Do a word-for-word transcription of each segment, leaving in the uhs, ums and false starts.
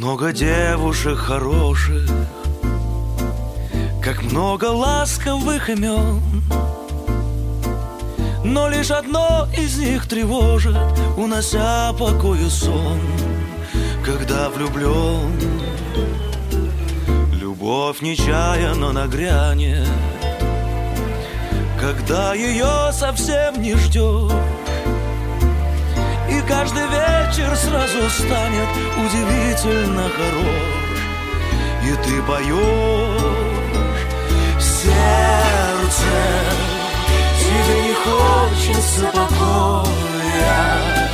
много девушек хороших, как много ласковых имен, но лишь одно из них тревожит, унося покой и сон. Когда влюблен, любовь нечаянно нагрянет, когда ее совсем не ждешь, и каждый вечер сразу станет удивительно хорош. И ты поешь: сердце, тебе не хочется покоя.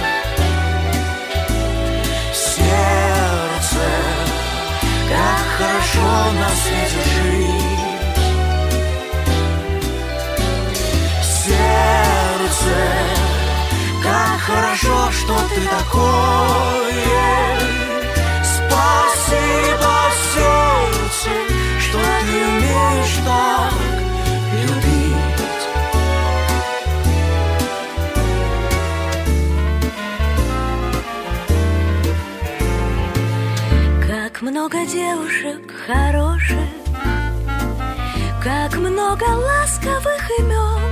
Сердце, как хорошо на свете жить. Сердце, как хорошо, что ты такое. Спасибо, сердце, что ты умеешь так любить. Как много девушек хороших, как много ласковых имен,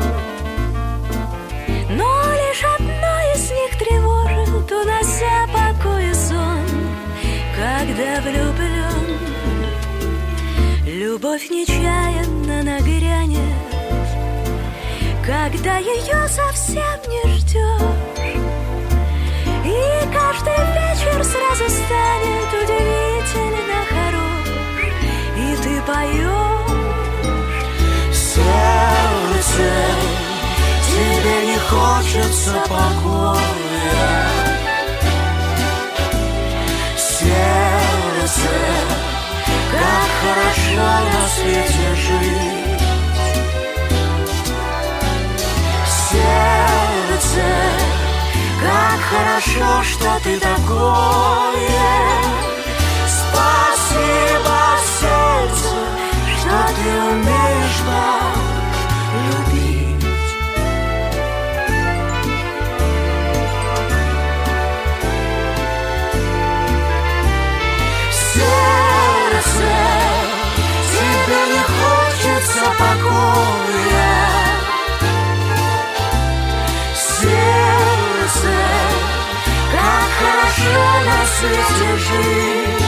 но лишь одно из них тревожит, унося покой и сон. Когда влюблен, любовь нечаянно нагрянет, когда ее совсем не ждешь, и каждый вечер сразу станет удивительно хорош. И ты поешь: сердце, тебе не хочется покоя. Сердце, как хорошо на свете жить. Сердце, как хорошо, что ты такое. Спасибо, сердце, что ты умеешь так любить. Сердце, тебе не хочется покоя. Сердце, как хорошо на свете жить.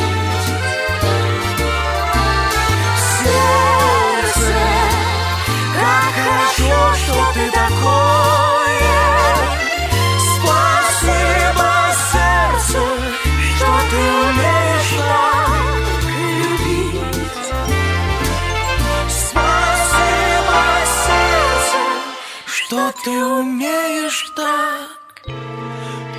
Сердце, как хорошо, что ты такое. Спасибо, сердце, что ты умеешь так любить. Спасибо, сердце, что ты умеешь так